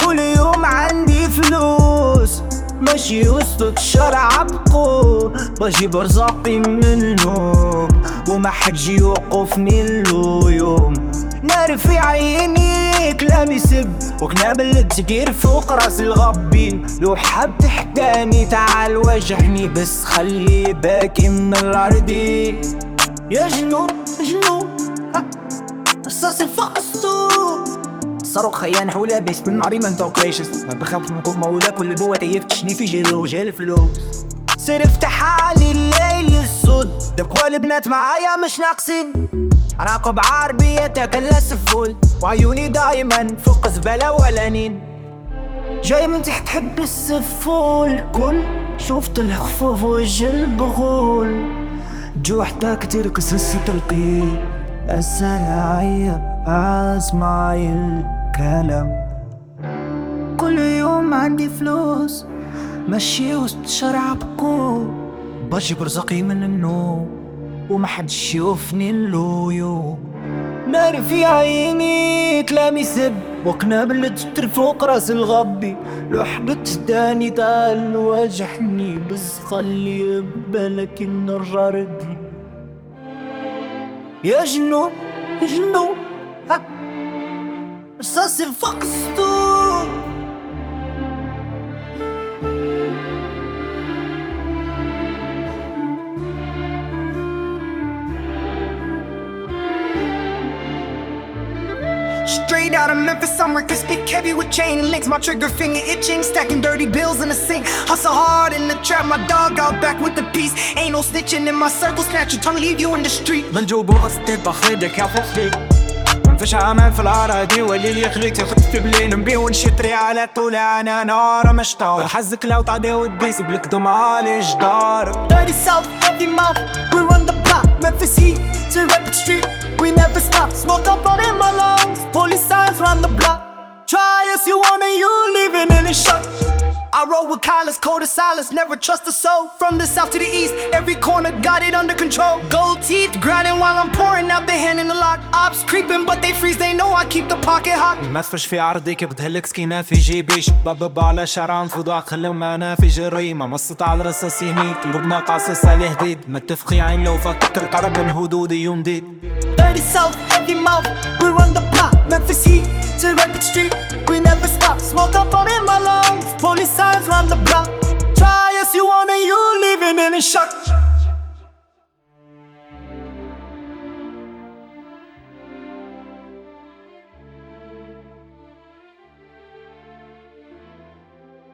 كل يوم عندي فلوس ماشي وسط الشارع بقول بجيب رزقي من النوم وما حد يجي يوقفني اليوم. نار في عيني كلام يسب وقنابل التقير فوق راس الغبي. لو حاب تحكاني تعال واجهني بس خلي باكي من الارضي. يا جنوب جنوب رصاص فوق السوق صاروخ خيان حولها بيس بالناري ما انت وكريشس. ما بخاف من قوم مولا كل بوة تيفتشني في جيلو وجال الفلوس. سير افتح حالي الليل السود دبكوا البنات معايا مش ناقصين. راقب عربية تاكل السفول وعيوني دايما فوق زبالة ولانين. جاي من تحت حب السفول كل شفت الخفوف وجه البغول. جوحتك كتير قصص تلقي السلاعية اسمع الكلام. كل يوم عندي فلوس ماشي وسط الشارع بقول بجيب رزقي من النوم وما حد يشوفني اليوم. نار في عيني كلام يسب وقنابل تطير فوق راس الغبي. لو حبت تاني تعال واجهني بس خلي بالك النرجع ردي. يا جنوب جنوب رصاصي فوق السطور. Straight out of Memphis, I'm Rick, stick heavy with chain links. My trigger finger itching, stacking dirty bills in the sink. Hustle hard in the trap, my dog out back with the peace. Ain't no snitching in my circle, snatch your tongue, leave you in the street. بنجوب وقصتي بخيدك يا فوقي مفيش امان في الاراضي واللي يخليك تخطف بلين نبي ونشتري على طول انا نار مش طاوع. حزك لو تعدي وتبيس بلك دمعالي جدار. Dirty South, heavy mouth, we run the block. Memphis heat to Rapid Street, we never stop. Smoke up all in my lungs, police signs round the block. Try us, you want it, you living in a shock. I roll with collars, cold as silence, never trust a soul. From the south to the east, every corner got it under control. Gold teeth grinding while I'm pouring out the hand in the lock. Ops creeping but they freeze, they know I keep the pocket hot. ما تفش في عرضي كيف بدهلك سكينة في جيبي. شباب على شارع فضاء خلو معنا في جريمة مصت على الرصاص يميت قلوبنا قاصصة لهديد. متفقي عين لو فكر قرب من هدودي يوم ديد. Dirty South, heavy mouth, we run the block. Memphis heat to Rapid Street, we never stop. Smoke up all in my lungs, police signs round the block. Try us, you want it, you living in a shock.